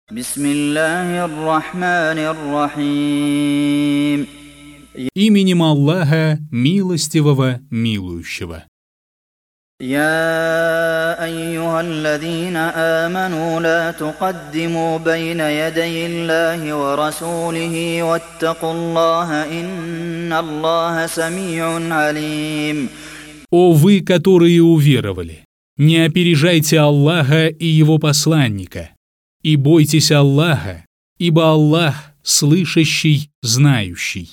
Бисмиллахир-рахманир-рахим. Именем Аллаха, милостивого, милующего. يا أيها الذين آمنوا لا تقدموا بين يدي الله ورسوله واتقوا الله إن الله سميع عليم. О вы, которые уверовали, не опережайте Аллаха и Его посланника, и бойтесь Аллаха, ибо Аллах слышащий, знающий.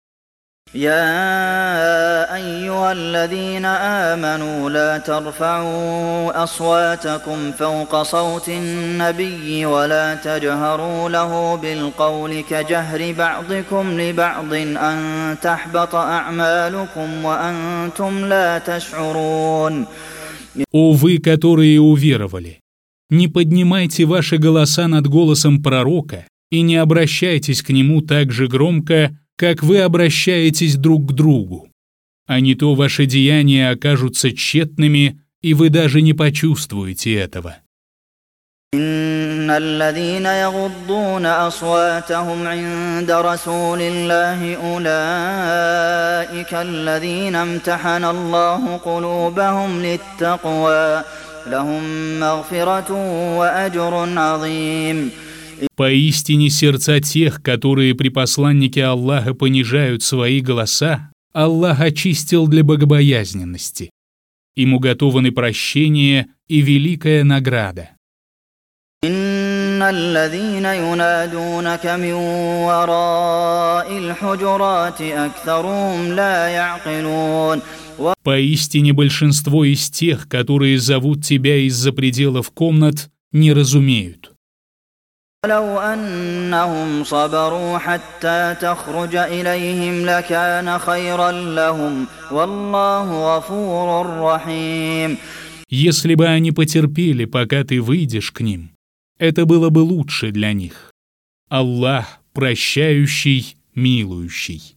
يا أيها الذين آمنوا لا ترفعوا أصواتكم فوق صوت النبي ولا تجهروا له بالقول كجهر بعضكم لبعض أن تحبط أعمالكم وأنتم لا تشعرون. О вы, которые уверовали, не поднимайте ваши голоса над голосом пророка и не обращайтесь к нему так же громко, как вы обращаетесь друг к другу, а не то ваши деяния окажутся тщетными, и вы даже не почувствуете этого. إن الذين يغضون أصواتهم عند رسول الله أولئك الذين امتحن الله قلوبهم للتقوى لهم مغفرة وأجر عظيم. Поистине сердца тех, которые при посланнике Аллаха понижают свои голоса, Аллах очистил для богобоязненности. Им уготованы прощение и великая награда. إن الذين ينادونك من وراء الحجرات أكثرهم لا يعقلون. Поистине большинство из тех, которые зовут тебя из-за пределов комнат, не разумеют. ولو أنهم صبروا حتى تخرج إليهم لكان خيرا لهم والله غفور رحيم. Если бы они потерпели, пока ты выйдешь к ним, это было бы лучше для них. Аллах прощающий, милующий.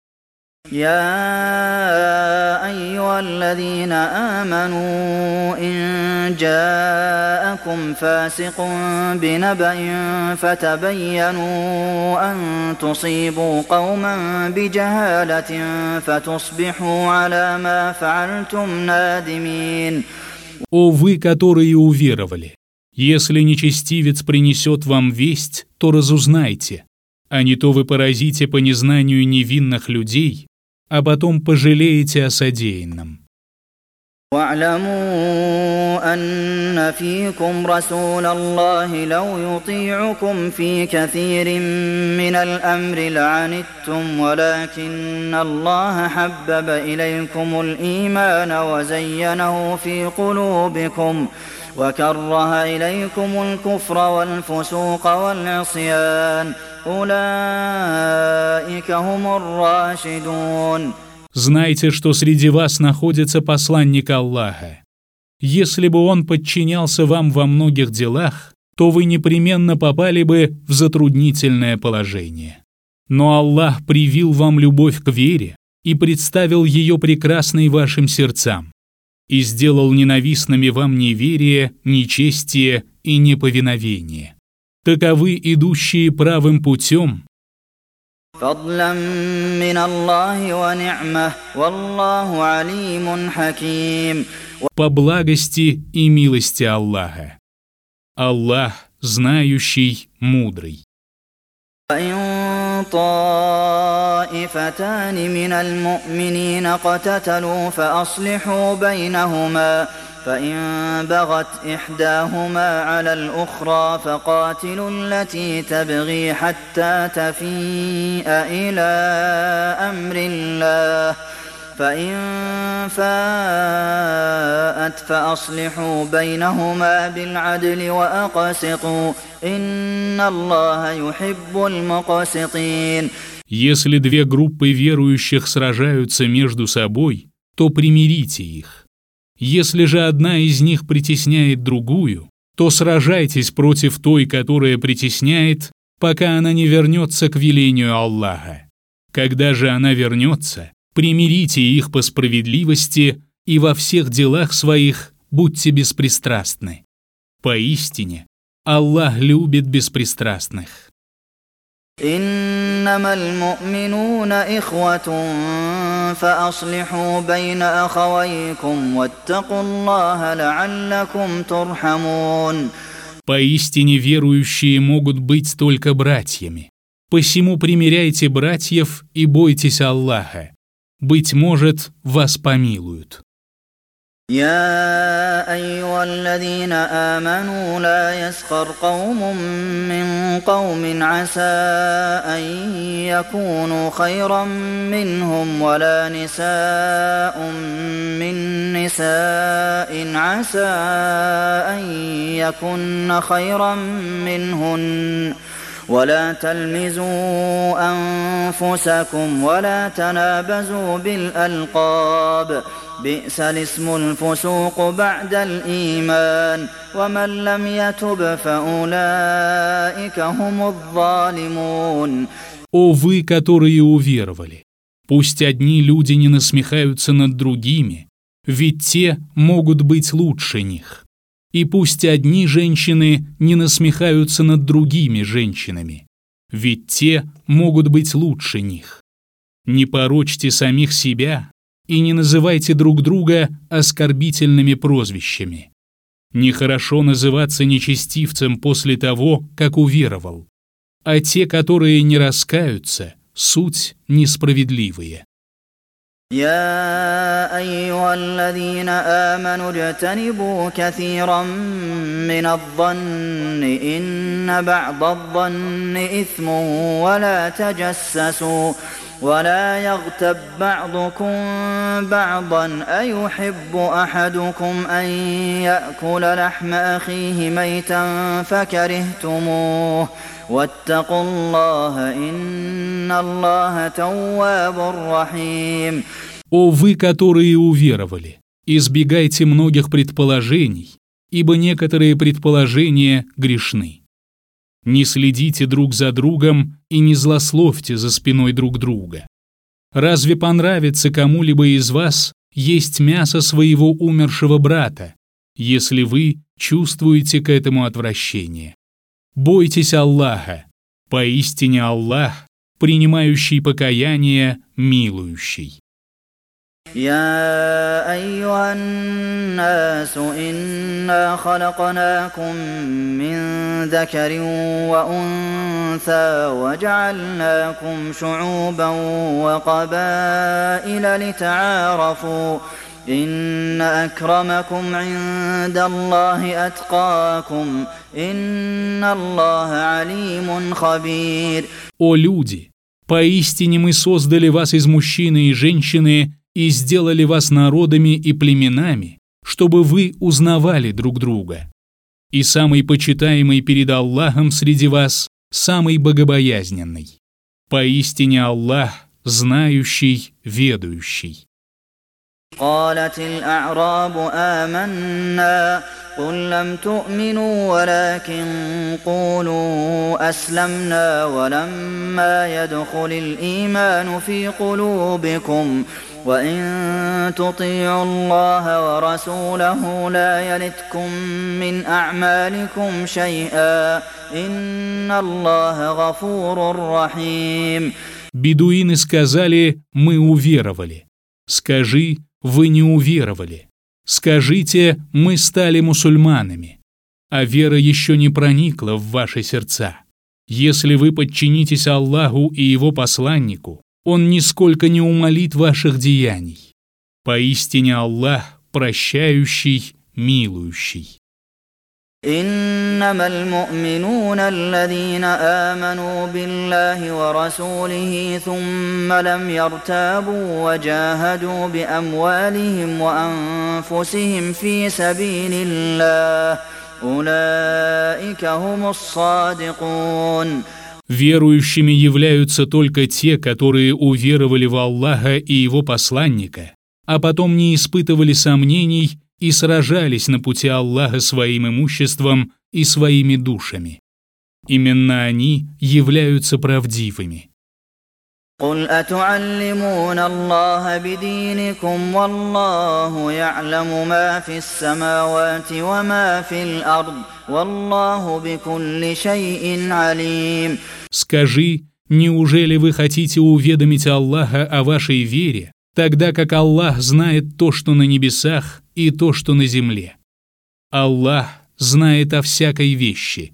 يا أيها الذين آمنوا إن جاءكم فاسق بنبأ فتبينوا أن تصيبوا قوما بجهالة فتصبحوا على ما فعلتم نادمين. О вы, которые уверовали, если нечестивец принесет вам весть, то разузнайте, а не то вы поразите по незнанию невинных людей, а потом пожалеете о содеянном. واعلموا أن فيكم رسول الله لو يطيعكم في كثير من الأمر لعنتم ولكن الله حبب إليكم الإيمان وزينه في قلوبكم وكره إليكم الكفر والفسوق والعصيان أولئك هم الراشدون. Знайте, что среди вас находится посланник Аллаха. Если бы он подчинялся вам во многих делах, то вы непременно попали бы в затруднительное положение. Но Аллах привил вам любовь к вере и представил ее прекрасной вашим сердцам, и сделал ненавистными вам неверие, нечестие и неповиновение. Таковы идущие правым путем, فضلا من الله ونعمة والله عليم حكيم. по благости и милости Аллаха. Аллах знающий, мудрый. وإن طائفتان من المؤمنين اقتتلوا فأصلحوا بينهما فإن بغت إحداهما على الأخرى فقاتلوا التي تبغي حتى تفيء إلى أمر الله فإن فاءت فأصلحوا بينهما بالعدل وأقسطوا إن الله يحب المقسطين. Если две группы верующих сражаются между собой, то примирите их. Если же одна из них притесняет другую, то сражайтесь против той, которая притесняет, пока она не вернется к велению Аллаха. Когда же она вернется, примирите их по справедливости и во всех делах своих будьте беспристрастны. Поистине, Аллах любит беспристрастных. إنما المؤمنون إخوة فأصلحوا بين أخويكم واتقوا الله لعلكم ترحمون. Поистине верующие могут быть только братьями. Посему примиряйте братьев и бойтесь Аллаха. Быть может, вас помилуют. يا أيها الذين آمنوا لا يسخر قوم من قوم عسى أن يكونوا خيرا منهم ولا نساء من نساء عسى أن يكن خيرا منهن ولا تلمزوا أنفسكم ولا تنابزوا بالألقاب بئس الاسم الفسوق بعد الإيمان ومن لم يتب فأولئك هم الظالمون. О вы, которые уверовали! Пусть одни люди не насмехаются над другими, ведь те могут быть лучше них. И пусть одни женщины не насмехаются над другими женщинами, ведь те могут быть лучше них. Не порочьте самих себя и не называйте друг друга оскорбительными прозвищами. Нехорошо называться нечестивцем после того, как уверовал, а те, которые не раскаются, суть несправедливые. يا أيها الذين آمنوا اجتنبوا كثيرا من الظن إن بعض الظن إثم ولا تجسسوا ولا يغتب بعضكم بعضا أيحب أحدكم أن يأكل لحم أخيه ميتا فكرهتموه واتقوا الله إن الله تواب رحيم. О вы, которые уверовали, избегайте многих предположений, ибо некоторые предположения грешны. Не следите друг за другом и не злословьте за спиной друг друга. Разве понравится кому-либо из вас есть мясо своего умершего брата, если вы чувствуете к этому отвращение? Бойтесь Аллаха, поистине Аллах, принимающий покаяние, милующий. يا أيها الناس إنا خلقناكم من ذكر وأنثى وجعلناكم شعوبا وقبائل لتعارفوا إن أكرمكم عند الله أتقاكم إن الله عليم خبير. О люди, поистине мы создали вас из мужчины и женщины и сделали вас народами и племенами, чтобы вы узнавали друг друга. И самый почитаемый перед Аллахом среди вас, самый богобоязненный. Поистине Аллах, знающий, ведающий. قالت الأعراب آمنا قل لم تؤمنوا ولكن قولوا أسلمنا ولما يدخل الإيمان في قلوبكم وإن تطيعوا الله ورسوله لا يلتكم من أعمالكم شيئا إن الله غفور رحيم. Бедуины сказали: «Мы уверовали». Скажи: «Вы не уверовали». Скажите: «Мы стали мусульманами». А вера еще не проникла в ваши сердца. Если вы подчинитесь Аллаху и Его посланнику, Он нисколько не умалит ваших деяний. Поистине Аллах прощающий, милующий. إنما المؤمنون الذين آمنوا بالله ورسوله ثم لم يرتابوا وجاهدوا بأموالهم وأنفسهم في سبيل الله أولئك هم الصادقون. Верующими являются только те, которые уверовали в Аллаха и Его посланника, а потом не испытывали сомнений и сражались на пути Аллаха своим имуществом и своими душами. Именно они являются правдивыми. قل أتعلمون الله بدينكم والله يعلم ما في السماوات وما في الأرض والله بكل شيء عليم. Скажи, неужели вы хотите уведомить Аллаха о вашей вере, тогда как Аллах знает то, что на небесах, и то, что на земле? Аллах знает о всякой вещи.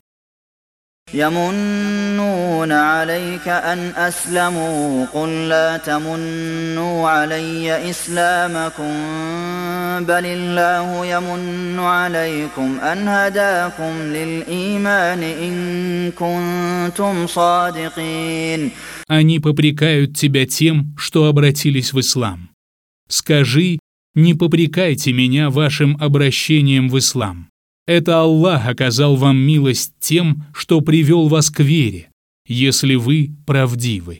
يمنون عليك أن أسلموا قل لا تمنوا علي إسلامكم بل الله يمن عليكم أن هداكم للإيمان إن كنتم صادقين. Они попрекают тебя тем, что обратились в ислам. Скажи, не попрекайте меня вашим обращением в ислам. Это Аллах оказал вам милость тем, что привел вас к вере, если вы правдивы.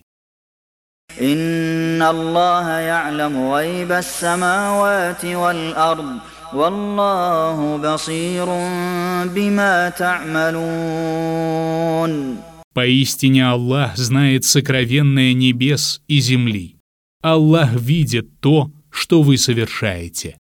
Инна Аллаха я'ламу гайба ас-самавати вал-ард, валлаху басирун бима та'малун. Поистине Аллах знает сокровенное небес и земли. Аллах видит то, что вы совершаете.